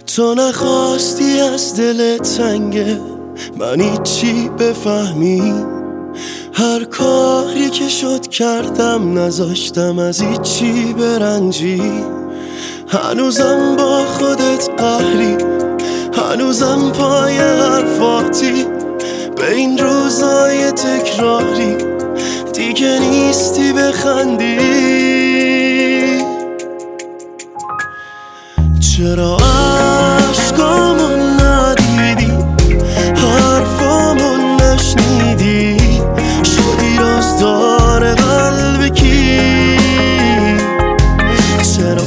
تو نخواستی از دل تنگه من هیچی بفهمی، هر کاری که شد کردم نذاشتم از هیچی برنجی. هنوزم با خودت قهری، هنوزم پای حرفاتی، به این روزای تکراری دیگه نیستی بخندی. چرا عشقامو ندیدی، حرفامو نشنیدی، شدی رازدار قلب کی؟ چرا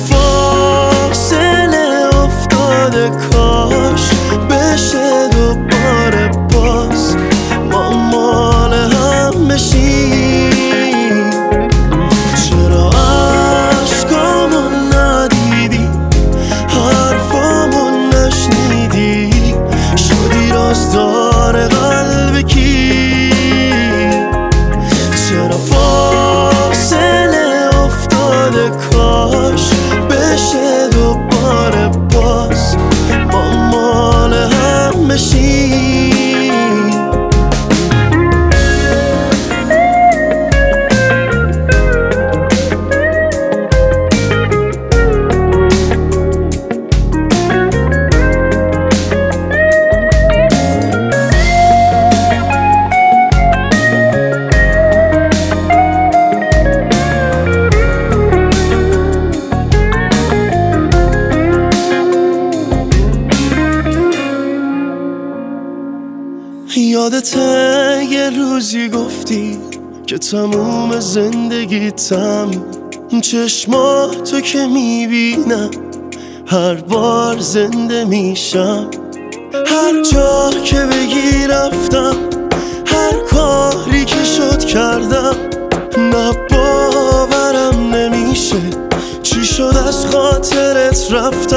فاصله افتاده، کاش بشه دوباره باز ما مال هم بشیم. چرا عشقامو ندیدی، حرفامو نشنیدی، شدی رازدار قلب کی؟ چرا فاصله افتاده، کاش بشه دوباره باز ما مال هم بشیم. یادته یه روزی گفتی که تموم زندگیتم، چشماتو که میبینم هر بار زنده میشم. هر جا که بگی رفتم، هر کاری که شد کردم، نه باورم نمیشه چی شد از خاطرت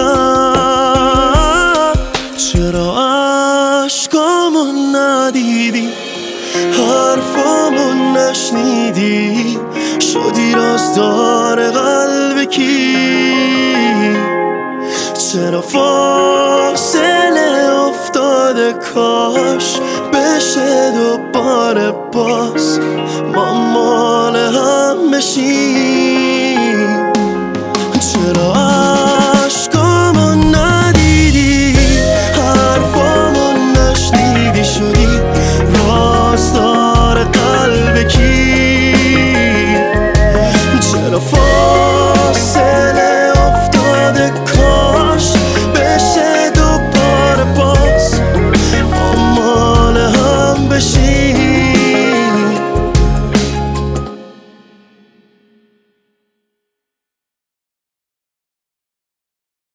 رفتم. چرا عشقامو ندیدی، حرفامو نشنیدی، شدی رازدار قلب کی؟ چرا فاصله افتاده، کاش بشه دوباره باز ما مال هم بشیم.